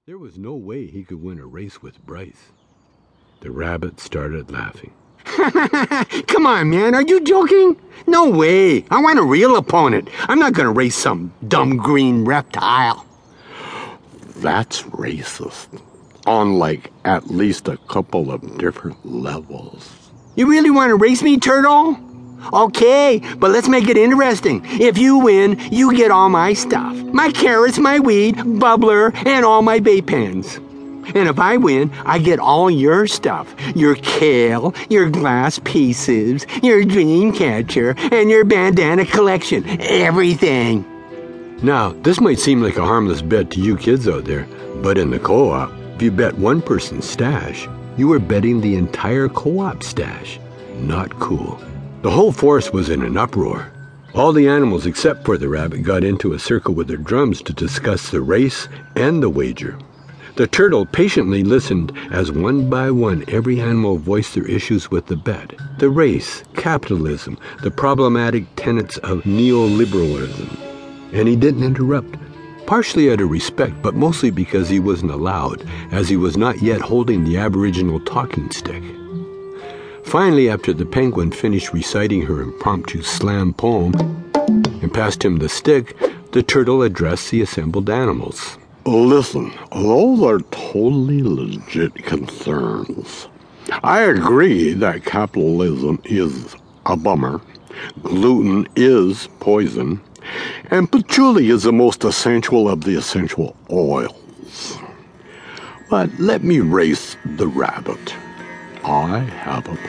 There was no way he could win a race with Bryce. The rabbit started laughing. Come on, man, are you joking? No way. I want a real opponent. I'm not going to race some dumb green reptile. That's racist. On at least a couple of different levels. You really want to race me, Turtle? Okay, but let's make it interesting. If you win, you get all my stuff. My carrots, my weed, bubbler, and all my bait pens. And if I win, I get all your stuff. Your kale, your glass pieces, your dream catcher, and your bandana collection. Everything. Now, this might seem like a harmless bet to you kids out there, but in the co-op, if you bet one person's stash, you were betting the entire co-op stash. Not cool. The whole forest was in an uproar. All the animals except for the rabbit got into a circle with their drums to discuss the race and the wager. The turtle patiently listened as one by one every animal voiced their issues with the bet, the race, capitalism, the problematic tenets of neoliberalism. And he didn't interrupt, partially out of respect, but mostly because he wasn't allowed, as he was not yet holding the Aboriginal talking stick. Finally, after the penguin finished reciting her impromptu slam poem and passed him the stick, the turtle addressed the assembled animals. Listen, those are totally legit concerns. I agree that capitalism is a bummer, gluten is poison, and patchouli is the most essential of the essential oils. But let me race the rabbit. I have a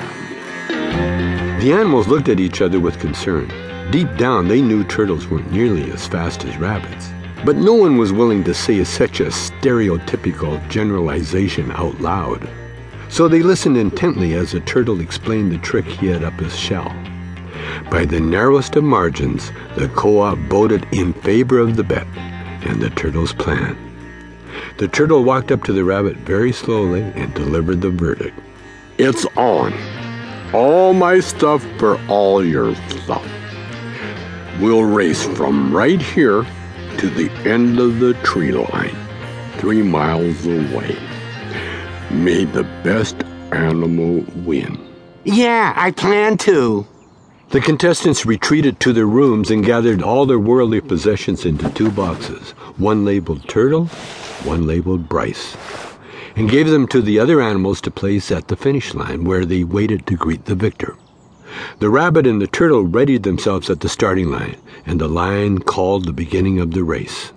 plan. The animals looked at each other with concern. Deep down, they knew turtles weren't nearly as fast as rabbits. But no one was willing to say such a stereotypical generalization out loud. So they listened intently as the turtle explained the trick he had up his shell. By the narrowest of margins, the co-op voted in favor of the bet and the turtle's plan. The turtle walked up to the rabbit very slowly and delivered the verdict. It's on. All my stuff for all your stuff. We'll race from right here to the end of the tree line, 3 miles away. May the best animal win. Yeah, I plan to. The contestants retreated to their rooms and gathered all their worldly possessions into 2 boxes, one labeled Turtle, one labeled Bryce, and gave them to the other animals to place at the finish line where they waited to greet the victor. The rabbit and the turtle readied themselves at the starting line, and the lion called the beginning of the race.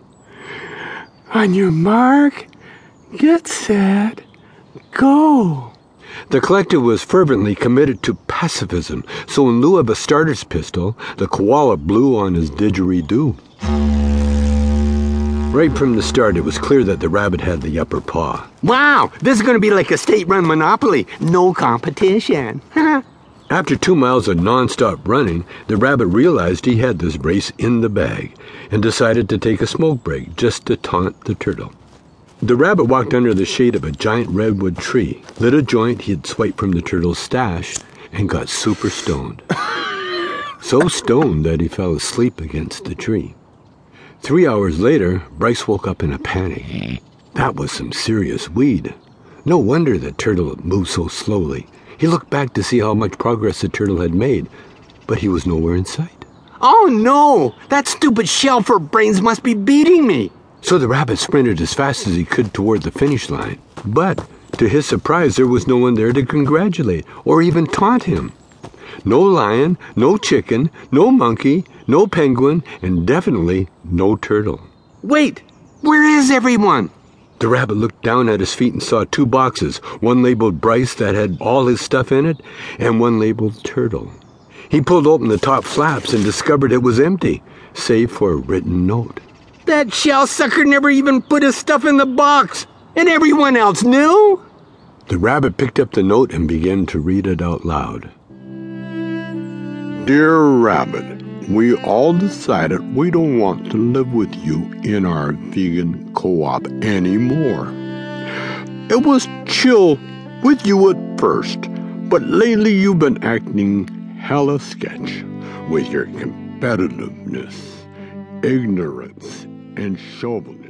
On your mark, get set, go. The collective was fervently committed to pacifism, so in lieu of a starter's pistol, the koala blew on his didgeridoo. Right from the start, it was clear that the rabbit had the upper paw. Wow, this is going to be like a state-run monopoly. No competition. After 2 miles of non-stop running, the rabbit realized he had this race in the bag and decided to take a smoke break just to taunt the turtle. The rabbit walked under the shade of a giant redwood tree, lit a joint he had swiped from the turtle's stash, and got super stoned. So stoned that he fell asleep against the tree. 3 hours later, Bryce woke up in a panic. That was some serious weed. No wonder the turtle moved so slowly. He looked back to see how much progress the turtle had made, but he was nowhere in sight. Oh no! That stupid shell for brains must be beating me! So the rabbit sprinted as fast as he could toward the finish line. But, to his surprise, there was no one there to congratulate or even taunt him. No lion, no chicken, no monkey, no penguin, and definitely no turtle. Wait! Where is everyone? The rabbit looked down at his feet and saw 2 boxes, one labeled Bryce that had all his stuff in it, and one labeled Turtle. He pulled open the top flaps and discovered it was empty, save for a written note. That shell sucker never even put his stuff in the box, and everyone else knew? The rabbit picked up the note and began to read it out loud. Dear Rabbit, we all decided we don't want to live with you in our vegan co-op anymore. It was chill with you at first, but lately you've been acting hella sketch with your competitiveness, ignorance, and chauvinism.